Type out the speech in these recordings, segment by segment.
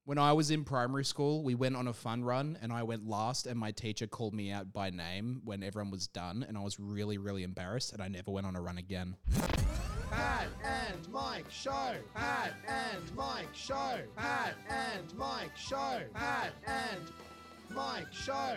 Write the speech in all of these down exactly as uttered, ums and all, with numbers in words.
When I was in primary school, we went on a fun run and I went last and my teacher called me out by name when everyone was done and I was really, really embarrassed and I never went on a run again. Pat and Mike Show. Pat and Mike Show. Pat and Mike Show. Pat and Mike Show.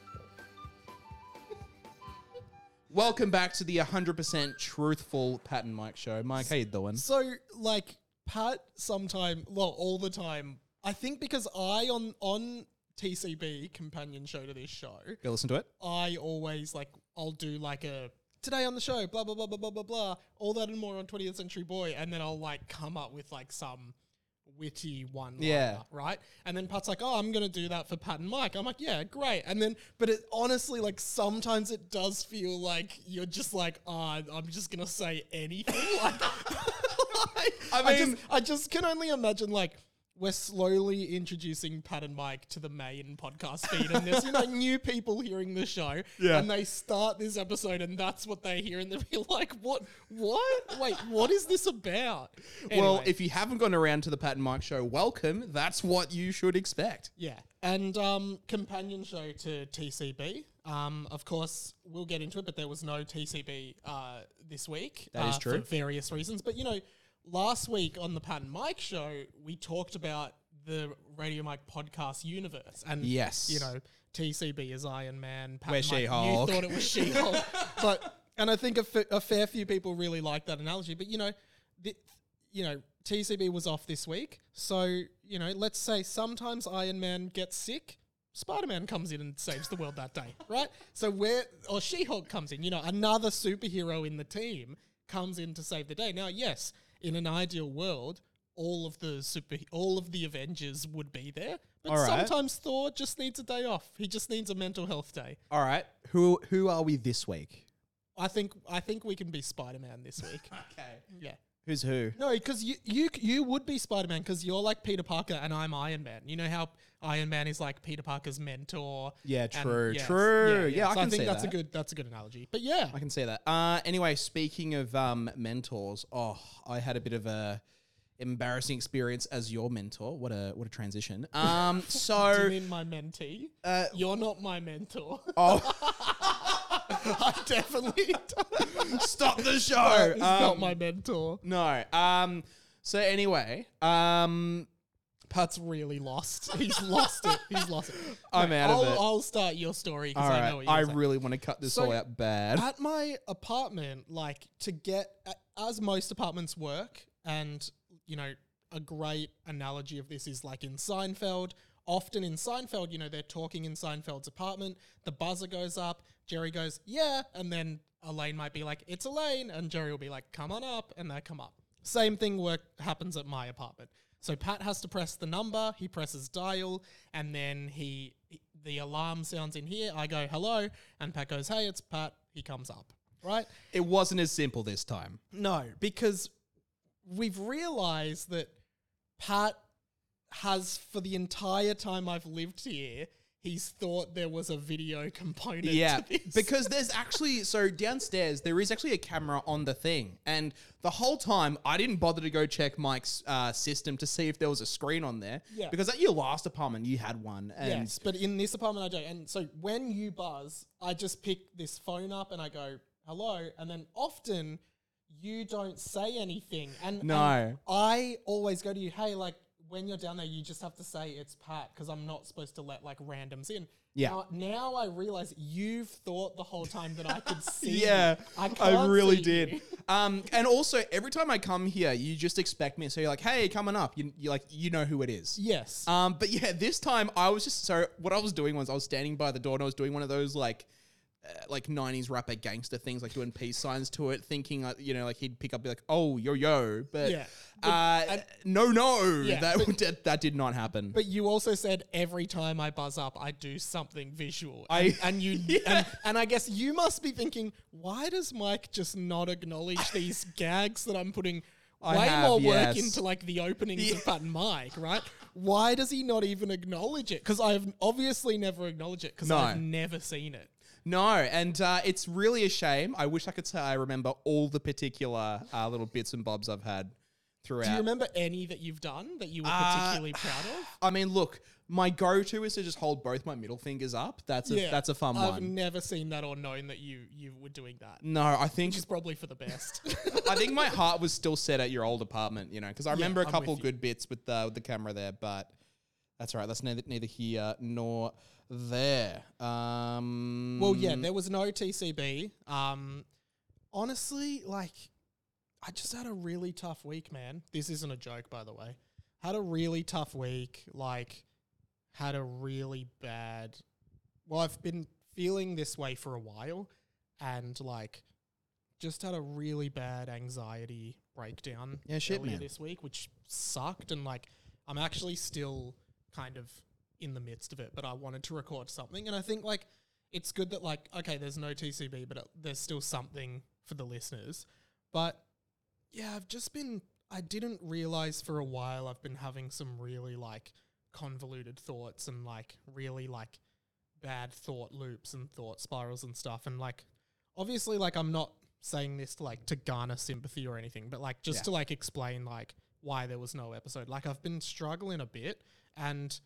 Welcome back to the one hundred percent truthful Pat and Mike Show. Mike, how you doing? So, like, Pat sometime, well, all the time, I think because I, on on T C B, companion show to this show, Go listen to it. I always, like, I'll do, like, a, today on the show, blah, blah, blah, blah, blah, blah, blah, all that and more on twentieth Century Boy, and then I'll, like, come up with, like, some witty one Yeah. right? And then Pat's like, oh, I'm going to do that for Pat and Mike. I'm like, yeah, great. And then, but it honestly, like, sometimes it does feel like you're just like, ah, oh, I'm just going to say anything. like, like, I I, mean- just, I just can only imagine, like, we're slowly introducing Pat and Mike to the main podcast feed, and there's, you know, new people hearing the show, Yeah. and they start this episode, and that's what they hear, and they'll be like, what, what? Wait, what is this about? Well, Anyway. if you haven't gone around to the Pat and Mike Show, welcome. That's what you should expect. Yeah, and um, companion show to T C B. Um, of course, we'll get into it, but there was no T C B uh, this week. That is uh, true. for various reasons. But you know, last week on the Pat and Mike Show, we talked about the Radio Mike podcast universe, and Yes. you know, T C B is Iron Man. Pat We're and Mike, She-Hulk. You thought it was She-Hulk, but and I think a, fa- a fair few people really like that analogy. But you know, the, you know. T C B was off this week, so, you know, let's say sometimes Iron Man gets sick, Spider-Man comes in and saves the world that day, right? So where, or She-Hulk comes in, you know, another superhero in the team comes in to save the day. Now, yes, in an ideal world, all of the super, all of the Avengers would be there, but All right. sometimes Thor just needs a day off. He just needs a mental health day. All right. Who who are we this week? I think, I think we can be Spider-Man this week. Okay. Yeah. Who's who? No, because you, you you would be Spider-Man because you're like Peter Parker and I'm Iron Man. You know how Iron Man is like Peter Parker's mentor. Yeah, and- true, yes, true. Yeah, I So can I think see that's that. a good that's a good analogy. But yeah, I can say that. Uh, anyway, speaking of um, mentors, oh, I had a bit of a embarrassing experience as your mentor. What a what a transition. Um, do so you mean my mentee? uh, You're not my mentor. oh, I definitely stop the show. He's not Um, my mentor. No. Um. So anyway, um, Pat's really lost. He's lost it. He's lost it. I'm out of I'll, it. I'll start your story because all I right. know what you're I saying. really want to cut this So, all out bad. At my apartment, like to get, as most apartments work, and you know, a great analogy of this is like in Seinfeld. Often in Seinfeld, you know, they're talking in Seinfeld's apartment, the buzzer goes up, Jerry goes, yeah, and then Elaine might be like, it's Elaine, and Jerry will be like, come on up, and they come up. Same thing work happens at my apartment. So Pat has to press the number, he presses dial, and then he, the alarm sounds in here, I go, hello, and Pat goes, hey, it's Pat, he comes up, right? It wasn't as simple this time. No, because we've realized that Pat has, for the entire time I've lived here, he's thought there was a video component Yeah, to this. because there's actually, so downstairs, there is actually a camera on the thing. And the whole time, I didn't bother to go check Mike's uh, system to see if there was a screen on there. Yeah. Because at your last apartment, you had one. And yes, but in this apartment I don't. And so when you buzz, I just pick this phone up and I go, hello. And then often you don't say anything. And, No. and I always go to you, hey, like, when you're down there, you just have to say it's Pat because I'm not supposed to let like randoms in. Yeah. Now, now I realize you've thought the whole time that I could see. Yeah, you. I, I can't really see did. you. Um, and also, every time I come here, you just expect me. So you're like, hey, coming up. You, you like, you know who it is. Yes. Um, but yeah, this time I was just, so what I was doing was I was standing by the door and I was doing one of those like, uh, like nineties rapper gangster things, like doing peace signs to it, thinking, uh, you know, like he'd pick up, be like, oh, yo, yo. But, Yeah. uh, and- no, no, Yeah, that, but- that, that did not happen. But you also said every time I buzz up, I do something visual. I- And, and you Yeah. and, and I guess you must be thinking, why does Mike just not acknowledge these gags that I'm putting I way have, more work yes. into like the openings Yeah. of Pat and Mike, right? Why does he not even acknowledge it? Because I've obviously never acknowledged it because No. I've never seen it. No, and uh, it's really a shame. I wish I could say I remember all the particular uh, little bits and bobs I've had throughout. Do you remember any that you've done that you were Uh, particularly proud of? I mean, look, my go-to is to just hold both my middle fingers up. That's a that's a fun I've one. never seen that or known that you you were doing that. No, I think Which is probably for the best. I think my heart was still set at your old apartment, you know, because I remember a I'm couple with you. good bits with the with the camera there, but that's all right. That's neither neither here nor there. Um, Well, yeah, there was no T C B. Um, honestly, like, I just had a really tough week, man. This isn't a joke, by the way. Had a really tough week. Like, had a really bad. Well, I've been feeling this way for a while, and like, just had a really bad anxiety breakdown. Yeah, shit, earlier man. this week, which sucked, and like, I'm actually still kind of in the midst of it, but I wanted to record something, and I think like it's good that like okay, there's no T C B, but uh, there's still something for the listeners. But yeah, I've just been. I didn't realize for a while I've been having some really like convoluted thoughts and like really like bad thought loops and thought spirals and stuff, and like obviously like I'm not saying this to like to garner sympathy or anything, but like just Yeah. to like explain like why there was no episode. Like I've been struggling a bit, and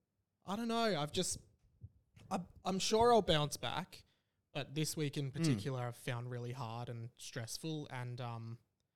I don't know. I've just, I, I'm sure I'll bounce back, but this week in particular, I've found really hard and stressful, and um,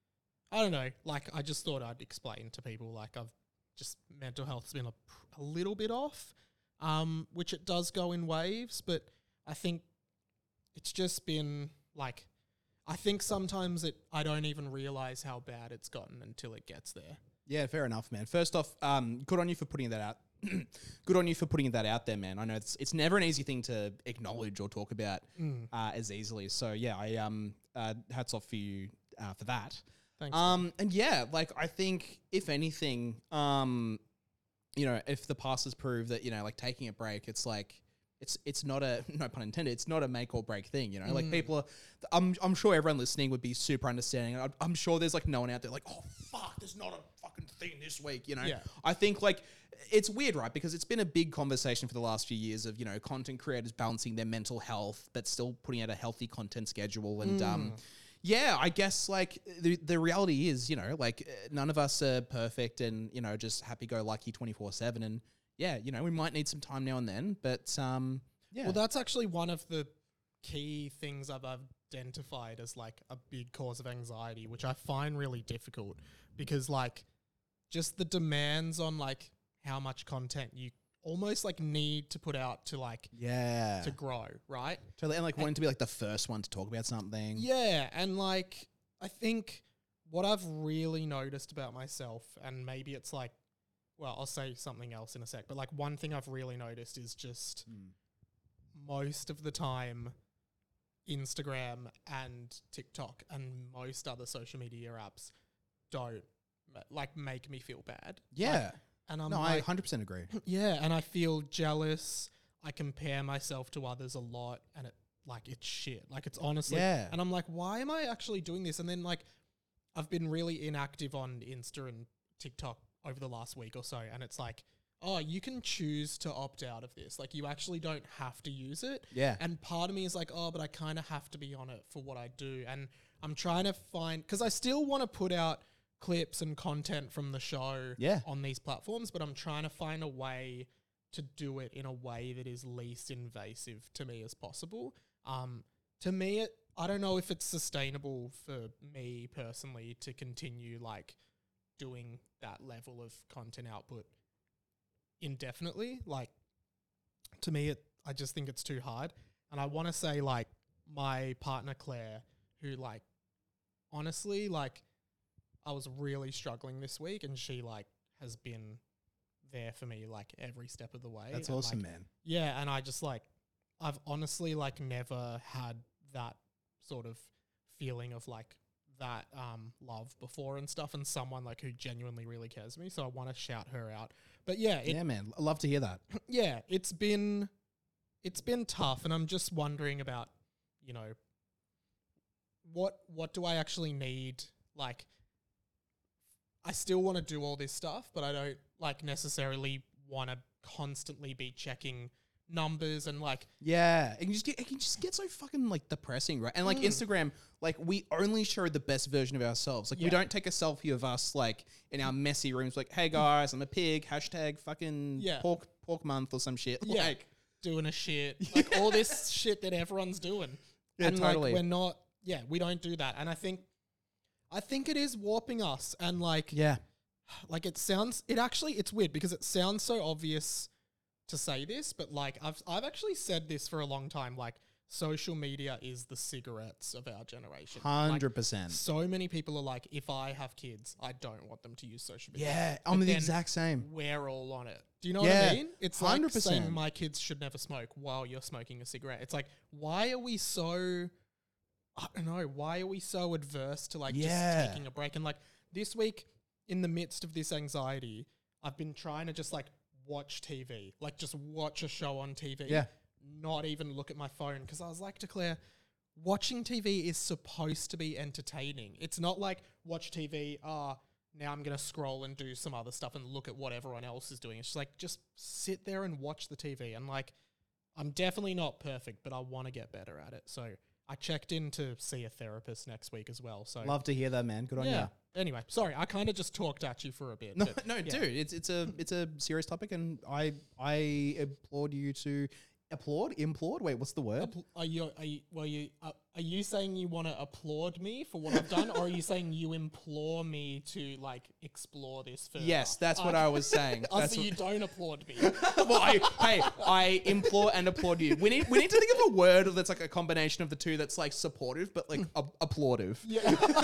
I don't know. Like I just thought I'd explain to people like I've just mental health's been a, pr- a little bit off, um, which it does go in waves, but I think it's just been like, I think sometimes it I don't even realize how bad it's gotten until it gets there. Yeah, fair enough, man. First off, um, good on you for putting that out. Good on you for putting that out there, man. I know it's it's never an easy thing to acknowledge or talk about uh, as easily. So yeah, I um uh, hats off for you uh, for that. Thanks. Um, and yeah, like I think if anything, um, you know, if the past has proved that you know, like taking a break, it's like it's it's not a no pun intended. It's not a make or break thing. You know, like people are. I'm I'm sure everyone listening would be super understanding. I'm, I'm sure there's like no one out there like, oh fuck, there's not a fucking thing this week. You know, Yeah. I think like. It's weird, right? Because it's been a big conversation for the last few years of, you know, content creators balancing their mental health, but still putting out a healthy content schedule. And, um, yeah, I guess like the, the reality is, you know, like uh, none of us are perfect and, you know, just happy go lucky twenty-four seven. And yeah, you know, we might need some time now and then, but, um, yeah. Well, that's actually one of the key things I've identified as like a big cause of anxiety, which I find really difficult because like just the demands on like how much content you almost like need to put out to like yeah. to grow, right? Totally. And like wanting to be like the first one to talk about something. Yeah, and like I think what I've really noticed about myself, and maybe it's like, well, I'll say something else in a sec, but like one thing I've really noticed is just Mm. most of the time Instagram and TikTok and most other social media apps don't ma- like make me feel bad. Yeah. Like, and I'm no, I like, one hundred percent agree. yeah, and I feel jealous. I compare myself to others a lot, and it like it's shit. Like it's honestly, Yeah. and I'm like, why am I actually doing this? And then like, I've been really inactive on Insta and TikTok over the last week or so, and it's like, oh, you can choose to opt out of this. Like you actually don't have to use it. Yeah. And part of me is like, oh, but I kind of have to be on it for what I do. And I'm trying to find, because I still want to put out clips and content from the show Yeah. on these platforms, but I'm trying to find a way to do it in a way that is least invasive to me as possible. Um, to me, it, I don't know if it's sustainable for me personally to continue like doing that level of content output indefinitely. Like to me, it, I just think it's too hard. And I want to say like my partner Claire, who like honestly like I was really struggling this week, and she like has been there for me like every step of the way. That's And, awesome, like, man. yeah, and I just like I've honestly like never had that sort of feeling of like that um love before and stuff, and someone like who genuinely really cares for me. So I want to shout her out. But yeah, it, yeah, man. I love to hear that. yeah, it's been it's been tough, and I'm just wondering about, you know, what what do I actually need? Like I still want to do all this stuff, but I don't like necessarily want to constantly be checking numbers and like Yeah, it can just get it can just get so fucking like depressing, right? And like Instagram, like we only show the best version of ourselves. Like we Yeah. don't take a selfie of us like in our messy rooms, like, hey guys, I'm a pig. Hashtag fucking Yeah. pork pork month or some shit. yeah, Like, doing a shit, like all this shit that everyone's doing. Yeah, and totally. like we're not, yeah, we don't do that. And I think, I think it is warping us. And like, yeah, like it sounds, it actually, it's weird because it sounds so obvious to say this, but like I've, I've actually said this for a long time. Like social media is the cigarettes of our generation. Like, hundred percent. so many people are like, if I have kids, I don't want them to use social media. Yeah, But I'm the then exact same. We're all on it. Do you know what Yeah, I mean? It's like one hundred percent. saying my kids should never smoke while you're smoking a cigarette. It's like, why are we so, I don't know, why are we so adverse to like Yeah. just taking a break? And like this week, in the midst of this anxiety, I've been trying to just like watch T V, like just watch a show on T V. Yeah. Not even look at my phone because I was like, Declare, watching T V is supposed to be entertaining. It's not like watch T V, ah, now I'm going to scroll and do some other stuff and look at what everyone else is doing. It's just like, just sit there and watch the T V. And like, I'm definitely not perfect, but I want to get better at it. So I checked in to see a therapist next week as well. So Love to hear that, man. Good on yeah. you. Anyway, sorry, I kind of just talked at you for a bit. No, but no, yeah. dude, it's it's a it's a serious topic, and I I applaud you to applaud, implore. Wait, what's the word? Appl- Are you, are you, well, you, uh, are you saying you want to applaud me for what I've done, or are you saying you implore me to like explore this further? Yes, that's what Uh, I was saying. Oh, That's so what- you don't applaud me. well, I, hey, I implore and applaud you. We need we need to think of a word that's like a combination of the two that's like supportive but like a- applaudive. Yeah.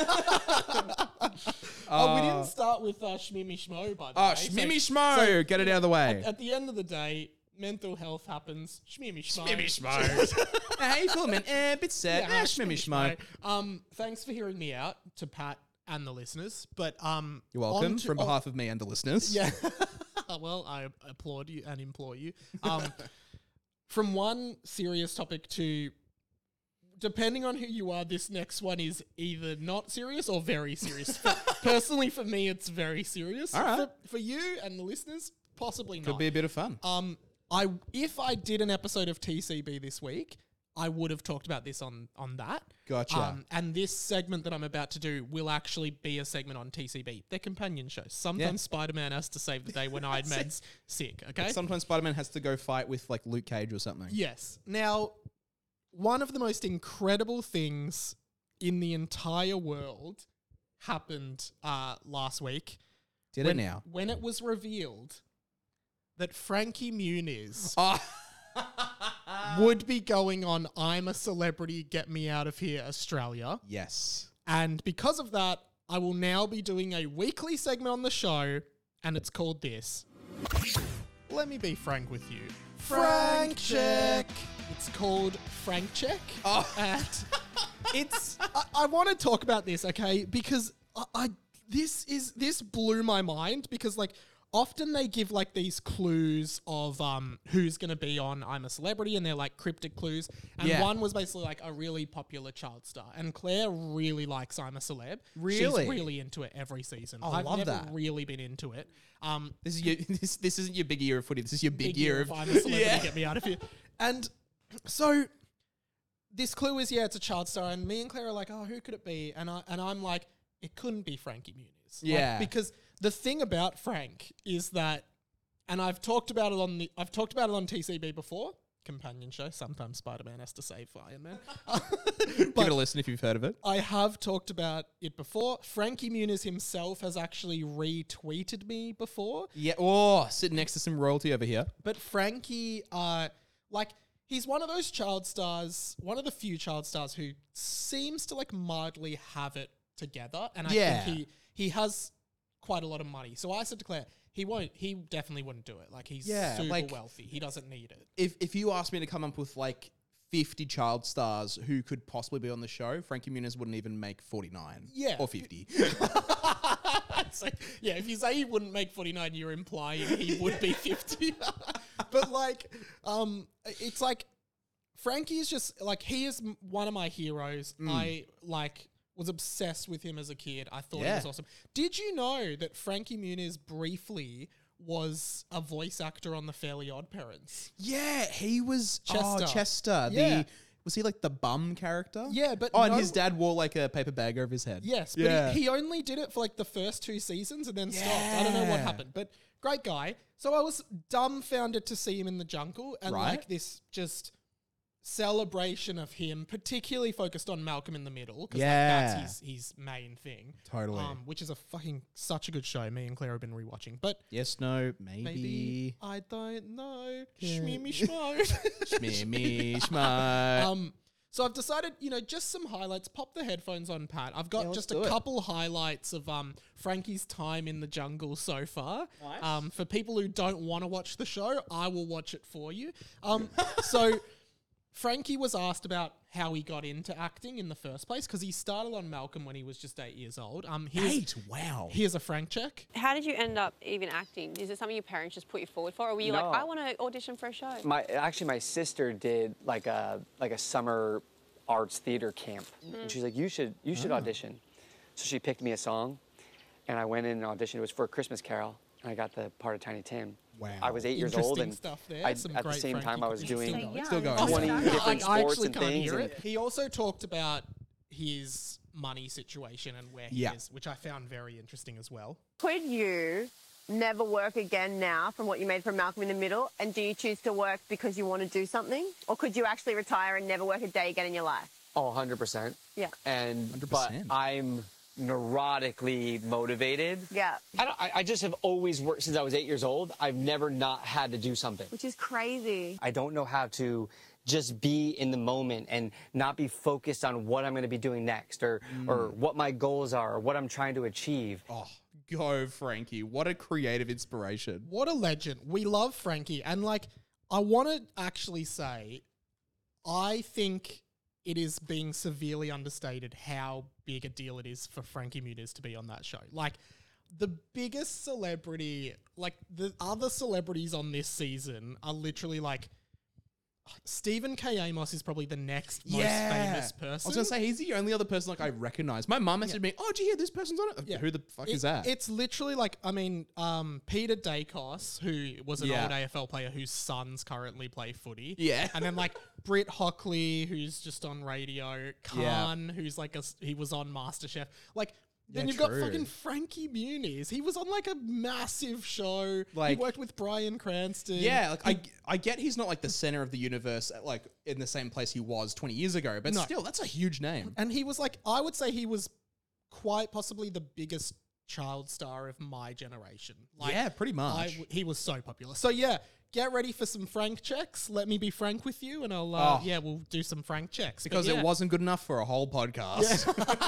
oh, we didn't start with uh, Shmimi Shmo, by the Oh, way. So- shmimmy schmo, so get it out of the way. At the end of the day, mental health happens. Shmimi Shmo. schmo. How you feeling, man? Eh, a bit sad. Yeah, Eh, shmimmy schmo. Um, thanks for hearing me out, to Pat and the listeners. But um, You're welcome on to- from on- behalf of me and the listeners. Yeah. Well, I applaud you and implore you. Um, from one serious topic to, depending on who you are, this next one is either not serious or very serious. For- personally, for me, it's very serious. All right. For, for you and the listeners, possibly Could not. be a bit of fun. Um, I if I did an episode of T C B this week, I would have talked about this on on that. Gotcha. Um, and this segment that I'm about to do will actually be a segment on T C B, their companion show. Sometimes Yeah. Spider-Man has to save the day when Iron Man's sick. Okay. Sometimes Spider-Man has to go fight with like Luke Cage or something. Yes. Now, one of the most incredible things in the entire world happened uh, last week. Did when, it now? When it was revealed that Frankie Muniz Oh. would be going on I'm a Celebrity, Get Me Out of Here, Australia. Yes. And because of that, I will now be doing a weekly segment on the show, and it's called this. Let me be frank with you. Frank check. It's called Frank Check. Oh. And it's I, I want to talk about this, okay? Because I, I this is this blew my mind because like often they give like these clues of um who's gonna be on I'm a Celebrity, and they're like cryptic clues. And Yeah. one was basically like a really popular child star. And Claire really likes I'm a Celeb. Really? She's really into it every season. I I've love never that. really been into it. Um This is your this, this isn't your big year of footy. This is your big, year, of I'm a Celebrity, Yeah. Get Me Out of Here. And so this clue is, yeah, it's a child star, and me and Claire are like, oh, who could it be? And I and I'm like, it couldn't be Frankie Muniz. Like, Yeah. because the thing about Frank is that, and I've talked about it on the I've talked about it on T C B before, companion show. Sometimes Spider-Man has to save Iron Man. Give it but a listen if you've heard of it. I have talked about it before. Frankie Muniz himself has actually retweeted me before. Yeah. Oh, sitting next to some royalty over here. But Frankie, uh, like, he's one of those child stars, one of the few child stars who seems to like mildly have it together. And I Yeah. think he he has quite a lot of money. So I said to Claire, he won't, he definitely wouldn't do it. Like, he's Yeah, super like- wealthy. He doesn't need it. If if you asked me to come up with like fifty child stars who could possibly be on the show, Frankie Muniz wouldn't even make forty-nine. Yeah. Or fifty. It's like, yeah, if you say he wouldn't make forty-nine, you're implying he would be fifty. But like, um, it's like Frankie is just like, he is m- one of my heroes. Mm. I like was obsessed with him as a kid. I thought he Yeah. was awesome. Did you know that Frankie Muniz briefly was a voice actor on the Fairly Odd Parents. Yeah, he was Chester. Oh, Chester. Yeah. The was he like the bum character? Yeah, but oh, and no- his dad wore like a paper bag over his head. Yes, yeah. but he, he only did it for like the first two seasons and then stopped. I don't know what Yeah. happened, but great guy. So I was dumbfounded to see him in the jungle and Right. like this just celebration of him, particularly focused on Malcolm in the Middle because Yeah. like, that's his, his main thing. Totally. Um, which is a fucking such a good show. Me and Claire have been rewatching, but yes, no, maybe. maybe I don't know. Yeah. Shmee me schmo. Shmee me schmo. Um, so I've decided, you know, just some highlights. Pop the headphones on, Pat. I've got Yeah, let's just do a it. couple highlights of um Frankie's time in the jungle so far. Nice. Um, for people who don't want to watch the show, I will watch it for you. Um, so Frankie was asked about how he got into acting in the first place because he started on Malcolm when he was just eight years old. Um, here's, Eight. Wow. here's a Frank check. How did you end up even acting? Is it something your parents just put you forward for, or were you No. like, I want to audition for a show? My actually, my sister did like a like a summer arts theater camp, and she's like, "You should you should audition." So she picked me a song, and I went in and auditioned. It was for a Christmas Carol, and I got the part of Tiny Tim. Wow. I was eight years old, Interesting and stuff there. I, Some at the great same Frankie time I was cookies. doing Still going. Still going. twenty I- different I sports actually and can't things. hear and- it. He also talked about his money situation and where he Yeah. is, which I found very interesting as well. Could you never work again now from what you made from Malcolm in the Middle? And do you choose to work because you want to do something? Or could you actually retire and never work a day again in your life? Oh, one hundred percent. Yeah. And one hundred but percent. I'm neurotically motivated. Yeah. I, don't, I, I just have always worked since I was eight years old. I've never not had to do something. Which is crazy. I don't know how to just be in the moment and not be focused on what I'm going to be doing next or or what my goals are or what I'm trying to achieve. Oh, go Frankie. What a creative inspiration. What a legend. We love Frankie. And like, I want to actually say, I think it is being severely understated how big a deal it is for Frankie Muniz to be on that show. Like, the biggest celebrity, like the other celebrities on this season are literally like, Stephen K. Amos is probably the next most famous person. I was gonna say he's the only other person like I recognize. My mum messaged me, "Oh, did you hear this person's on it? Yeah. Who the fuck It- is that?" It's literally like, I mean, um, Peter Dacos, who was an Yeah. old A F L player whose sons currently play footy. Yeah. And then like Britt Hockley, who's just on radio. Khan, who's like a, s- he was on MasterChef. Like, then Yeah, you've true. got fucking Frankie Muniz. He was on like a massive show. Like- he worked with Bryan Cranston. yeah, like I, I get he's not like the center of the universe, like in the same place he was twenty years ago, but No. still, that's a huge name. And he was like, I would say he was quite possibly the biggest child star of my generation. Like, Yeah, pretty much. I w- he was so popular. So yeah, get ready for some Frank checks. Let me be frank with you, and I'll uh, Oh. yeah, we'll do some Frank checks But Because yeah. it wasn't good enough for a whole podcast.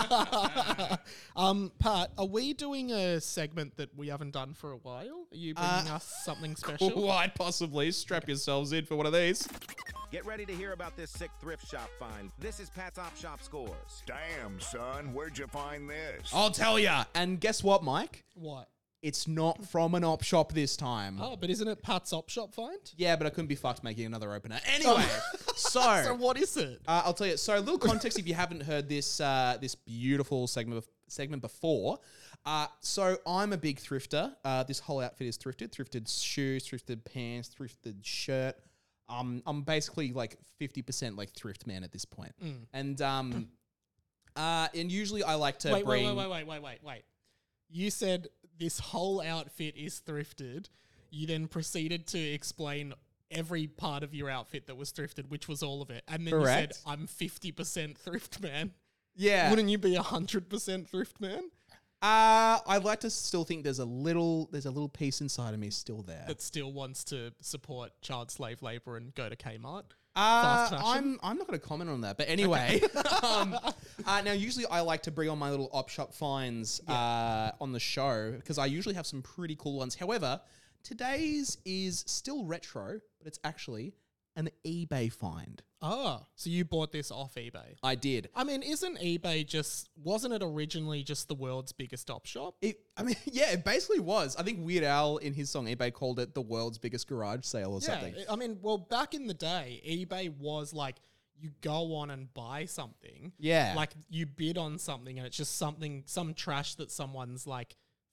um, Pat, are we doing a segment that we haven't done for a while? Are you bringing Uh, us something special? Quite possibly. Strap yourselves in for one of these. Get ready to hear about this sick thrift shop find. This is Pat's Op Shop Scores. Damn, son, where'd you find this? I'll tell ya. And guess what, Mike? What? It's not from an op shop this time. Oh, but isn't it Pat's Op Shop find? Yeah, but I couldn't be fucked making another opener. Anyway, so, So what is it? uh, I'll tell you. So, a little context if you haven't heard this uh, this beautiful segment segment before. Uh, so, I'm a big thrifter. Uh, this whole outfit is thrifted. Thrifted shoes, thrifted pants, thrifted shirt. Um, I'm basically like fifty percent like thrift man at this point. And um, uh, and usually I like to Wait, bring. wait, wait, wait, wait, wait, wait. You said this whole outfit is thrifted. You then proceeded to explain every part of your outfit that was thrifted, which was all of it. And then Correct. you said, I'm fifty percent thrift man. Yeah. Wouldn't you be one hundred percent thrift man? Uh, I like to still think there's a little there's a little piece inside of me still there. That still wants to support child slave labor and go to Kmart? Uh, fast fashion? I'm I'm not going to comment on that, but anyway. um, uh, now, usually I like to bring on my little op shop finds uh, on the show because I usually have some pretty cool ones. However, today's is still retro, but it's actually an eBay find. Oh, so you bought this off eBay. I did. I mean, isn't eBay just, wasn't it originally just the world's biggest op shop? It, I mean, yeah, it basically was. I think Weird Al in his song eBay called it the world's biggest garage sale or something. I mean, well, back in the day, eBay was like, you go on and buy something. Yeah. Like, you bid on something and it's just something, some trash that someone's like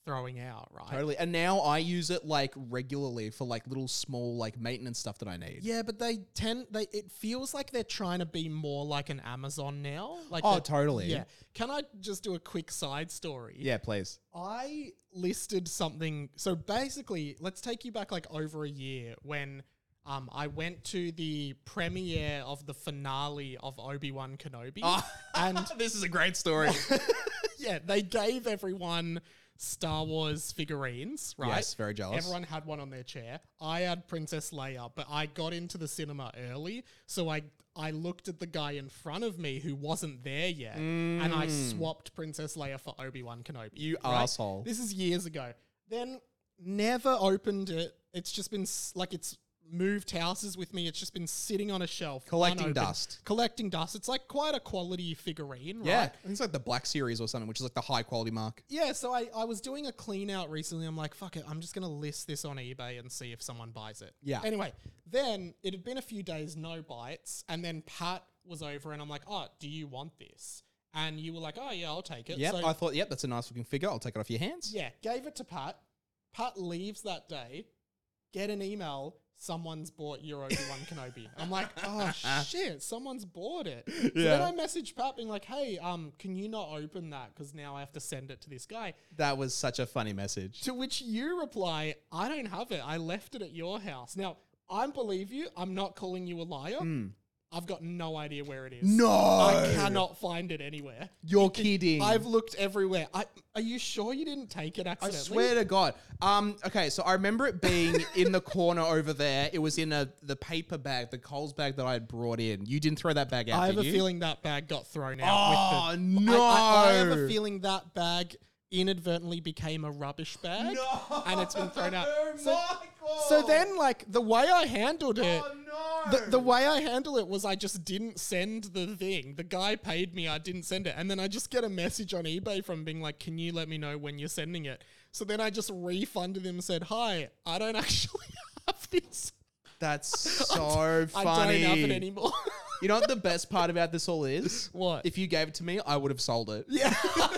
throwing out, right? Totally. And now I use it like regularly for like little small like maintenance stuff that I need. Yeah, but they tend they it feels like they're trying to be more like an Amazon now. Like Oh, they're- totally. Yeah. Can I just do a quick side story? Yeah, please. I listed something. So basically, let's take you back like over a year when um, I went to the premiere of the finale of Obi-Wan Kenobi. Oh, and this is a great story. yeah, they gave everyone Star Wars figurines, right? Yes, very jealous. Everyone had one on their chair. I had Princess Leia, but I got into the cinema early, so I I looked at the guy in front of me who wasn't there yet, and I swapped Princess Leia for Obi-Wan Kenobi. You right? asshole. This is years ago. Then never opened it. It's just been s- like it's moved houses with me. It's just been sitting on a shelf, Collecting unopened. dust. Collecting dust. It's like quite a quality figurine, Yeah. right? I think it's like the Black Series or something, which is like the high quality mark. Yeah, so I, I was doing a clean out recently. I'm like, fuck it, I'm just going to list this on eBay and see if someone buys it. Yeah. Anyway, then it had been a few days, no bites. And then Pat was over and I'm like, oh, do you want this? And you were like, oh, yeah, I'll take it. Yep. So, I thought, yep, that's a nice looking figure. I'll take it off your hands. yeah, gave it to Pat. Pat leaves that day, get an email, someone's bought your Obi-Wan Kenobi. I'm like, oh shit, someone's bought it. So then Yeah. I messaged Pat being like, hey, um, can you not open that? Because now I have to send it to this guy. That was such a funny message. To which you reply, I don't have it. I left it at your house. Now, I believe you. I'm not calling you a liar. I've got no idea where it is. No. I cannot find it anywhere. You're kidding. I've looked everywhere. I, are you sure you didn't take it I accidentally? swear to God. Um. Okay, so I remember it being in the corner over there. It was in a the paper bag, the Coles bag that I had brought in. You didn't throw that bag out, I have did a you? feeling that bag got thrown out. Oh, with the, no. I, I, I have a feeling that bag inadvertently became a rubbish bag. No, And it's been thrown out. So, Michael. so then, like, the way I handled it... Oh, no. The, the way I handle it was I just didn't send the thing. The guy paid me, I didn't send it. And then I just get a message on eBay from being like, can you let me know when you're sending it? So then I just refunded him and said, hi, I don't actually have this. That's so funny. I don't have it anymore. You know what the best part about this all is? What? If you gave it to me, I would have sold it. Yeah.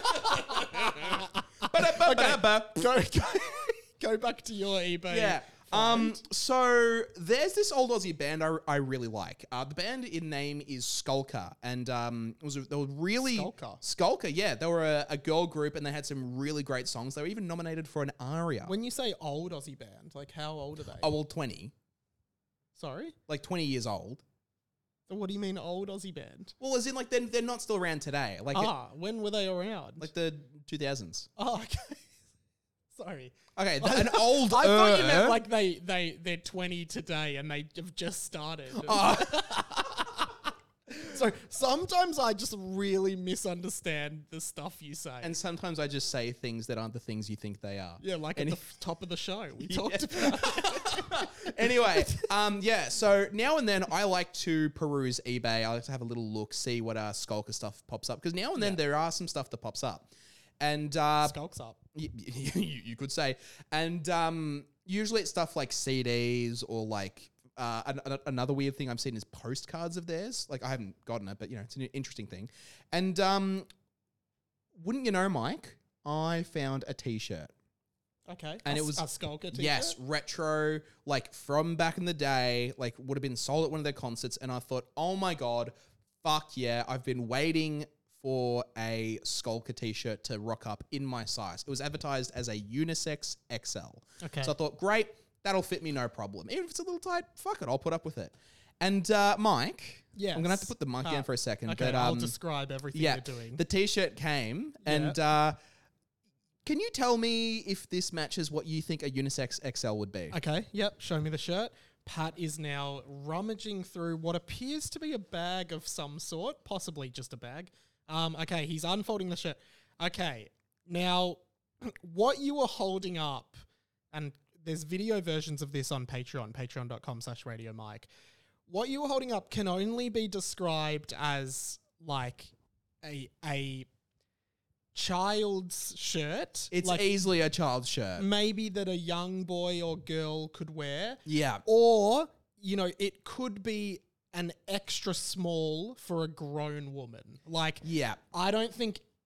Ba-da-ba-ba-ba. go, go, go back to your eBay. Yeah. Um, so there's this old Aussie band I, I really like. Uh, the band in name is Skulker, and um, it was a, they were really Skulker? Skulker, yeah, they were a, a girl group, and they had some really great songs. They were even nominated for an ARIA. When you say old Aussie band, like how old are they? oh well, twenty, Sorry? like twenty years old. So what do you mean old Aussie band? Well, as in like they're they're not still around today, like ah, when were they around? like the two thousands. oh, okay. Sorry. Okay, th- an old. I thought you meant like they they they're twenty today and they have just started. Oh. So sometimes I just really misunderstand the stuff you say. And sometimes I just say things that aren't the things you think they are. yeah, like and at the f- top of the show, we talked about it. Anyway, um, yeah. So now and then I like to peruse eBay. I like to have a little look, see what uh, Skulker stuff pops up, because now and then Yeah. there are some stuff that pops up, and uh, Skulks up. y- y- you, you could say, and um, usually it's stuff like C Ds or like. Uh, an, an- another weird thing I've seen is postcards of theirs. Like I haven't gotten it, but you know it's an interesting thing. And um, wouldn't you know, Mike? I found a T-shirt. Okay. And a, it was- a Skulker t-shirt? Yes, retro, like from back in the day, like would have been sold at one of their concerts. And I thought, oh my God, fuck yeah, I've been waiting for a Skulker t-shirt to rock up in my size. It was advertised as a unisex X L. Okay. So I thought, great, that'll fit me no problem. Even if it's a little tight, fuck it, I'll put up with it. And uh, Mike, Yes. I'm going to have to put the mic Uh, down for a second. Okay, but, I'll um, describe everything yeah, you're doing. the t-shirt came and uh, can you tell me if this matches what you think a unisex X L would be? Okay, yep, show me the shirt. Pat is now rummaging through what appears to be a bag of some sort, possibly just a bag. Um, okay, he's unfolding the shirt. Okay, now what you are holding up, and there's video versions of this on Patreon, patreon.com slash Radio Mike. What you are holding up can only be described as like a a child's shirt. It's like easily a child's shirt. maybe that a young boy or girl could wear. Yeah. Or, you know, it could be an extra small for a grown woman. Like, Yeah. I don't think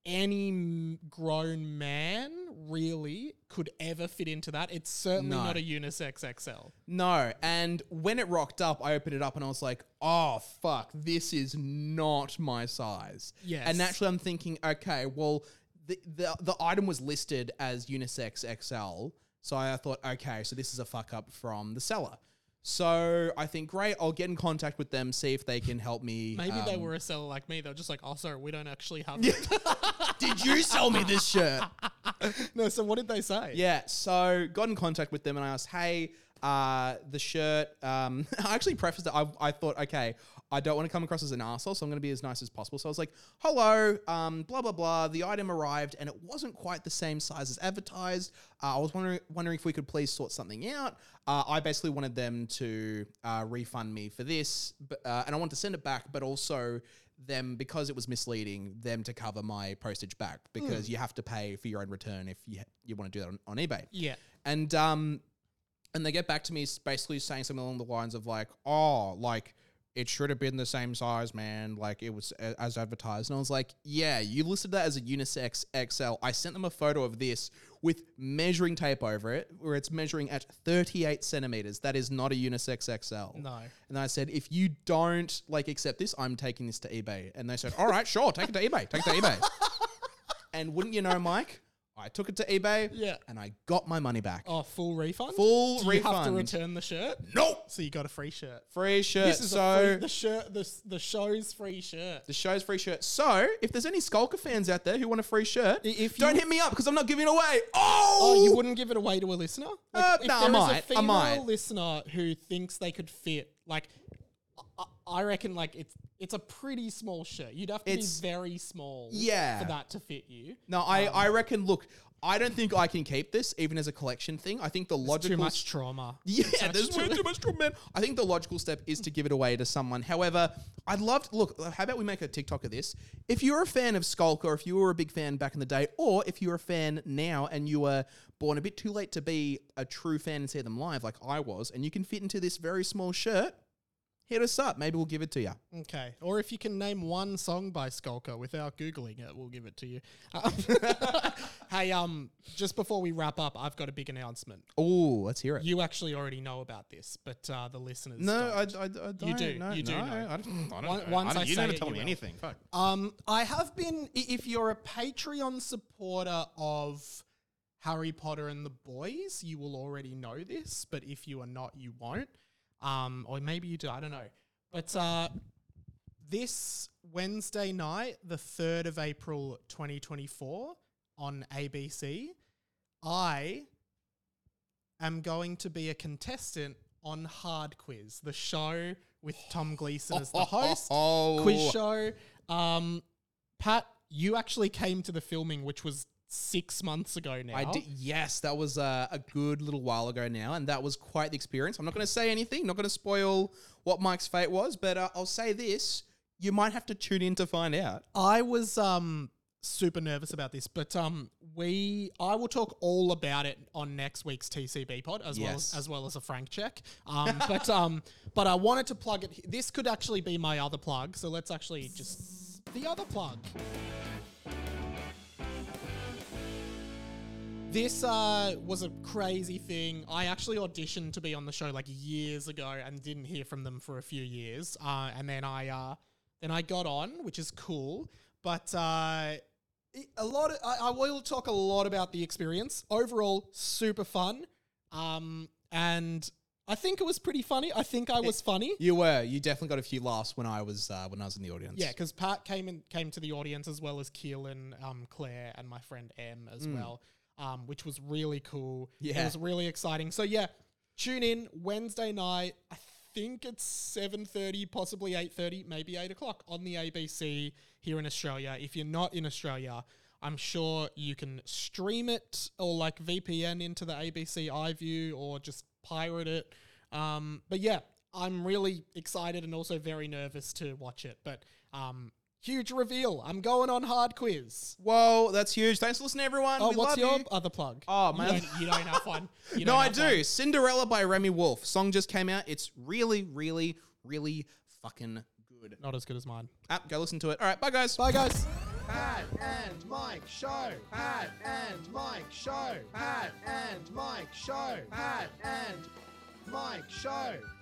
any m- grown man really could ever fit into that. It's certainly No. not a unisex X L. No, and when it rocked up, I opened it up and I was like, oh, fuck, this is not my size. Yes. And naturally I'm thinking, okay, well, the, the, the item was listed as unisex X L, so I thought, okay, so this is a fuck up from the seller. So I think, great, I'll get in contact with them, see if they can help me. Maybe they um, were a seller like me. They're just like, oh, sorry, we don't actually have it. Did you sell me this shirt? No, so what did they say? Yeah, so got in contact with them and I asked, hey, uh, the shirt, um, I actually prefaced it. I, I thought, okay, I don't want to come across as an arsehole, so I'm going to be as nice as possible. So I was like, hello, um, blah, blah, blah. The item arrived and it wasn't quite the same size as advertised. Uh, I was wondering, wondering if we could please sort something out. Uh, I basically wanted them to uh, refund me for this, but, uh, and I wanted to send it back, but also them, because it was misleading, them to cover my postage back, because you have to pay for your own return if you you want to do that on, on eBay. Yeah. And um, and they get back to me s- basically saying something along the lines of like, oh, like it should have been the same size, man. Like it was a- as advertised. And I was like, yeah, you listed that as a unisex X L. I sent them a photo of this with measuring tape over it, where it's measuring at thirty-eight centimeters. That is not a unisex X L. No. And I said, if you don't like accept this, I'm taking this to eBay. And they said, all right, sure, take it to eBay. Take it to eBay. And wouldn't you know, Mike, I took it to eBay. Yeah. And I got my money back. Oh, full refund? Full Do you have to refund. return the shirt? Nope. So you got a free shirt. Free shirt. This is so a free, the shirt, the, s- the show's free shirt. the show's free shirt. So if there's any Skulker fans out there who want a free shirt, I- if don't you- hit me up because I'm not giving it away. Oh, Oh, you wouldn't give it away to a listener? Uh, if no, I there is might, a I female might. listener who thinks they could fit, like, I, I reckon, like, it's it's a pretty small shirt. You'd have to It's- be very small Yeah. for that to fit you. No, I, I reckon, look, I don't think I can keep this even as a collection thing. I think the logical Too much trauma. Yeah, attached there's to way it. too much trauma, man. I think the logical step is to give it away to someone. However, I'd love to, look, how about we make a TikTok of this? If you're a fan of Skulk, or if you were a big fan back in the day, or if you're a fan now and you were born a bit too late to be a true fan and see them live like I was, and you can fit into this very small shirt, hit us up. Maybe we'll give it to you. Okay. Or if you can name one song by Skulker without Googling it, we'll give it to you. Um, hey, um, just before we wrap up, I've got a big announcement. Oh, let's hear it. You actually already know about this, but uh, the listeners no, I, don't. I, I don't. You do, No, you do no, know. I don't, I don't Once- know. once I don't, I you say never it, tell you me will. anything. Fuck. Um, I have been, i- if you're a Patreon supporter of Harry Potter and the Boys, you will already know this, but if you are not, you won't. Um, or maybe you do, I don't know. But uh, this Wednesday night, the third of April twenty twenty-four, on A B C, I am going to be a contestant on Hard Quiz, the show with Tom Gleason as the host. Oh. Quiz show. Um, Pat, you actually came to the filming, which was six months ago now. I did, yes, that was uh, a good little while ago now, and that was quite the experience. I'm not going to say anything, not going to spoil what Mike's fate was, but uh, I'll say this: you might have to tune in to find out. I was um super nervous about this, but um we I will talk all about it on next week's T C B pod as well Yes. as, as well as a Frank check. Um, but um but I wanted to plug it. This could actually be my other plug, so let's actually just the other plug. This uh, was a crazy thing. I actually auditioned to be on the show like years ago and didn't hear from them for a few years. Uh, and then I uh, then I got on, which is cool. But uh, it- a lot. Of, I, I will talk a lot about the experience. Overall, super fun. Um, and I think it was pretty funny. I think I was funny. You were. You definitely got a few laughs when I was uh, when I was in the audience. Yeah, because Pat came in, came to the audience as well as Keelan, um, Claire, and my friend Em as well, um, which was really cool. Yeah. It was really exciting. So yeah, tune in Wednesday night. I think it's seven thirty, possibly eight thirty, maybe eight o'clock on the A B C here in Australia. If you're not in Australia, I'm sure you can stream it or like V P N into the A B C iView or just pirate it. Um, but yeah, I'm really excited and also very nervous to watch it. But um, huge reveal. I'm going on Hard Quiz. Whoa, that's huge. Thanks for listening, everyone. Oh, We what's love your you. other plug? Oh, you my don't, other- you don't have one. You No, don't I have do. one. Cinderella by Remy Wolf. Song just came out. It's really, really, really fucking good. Not as good as mine. App, go listen to it. All right, bye guys. Bye, guys. Pat and Mike Show. Pat and Mike Show. Pat and Mike Show. Pat and Mike Show.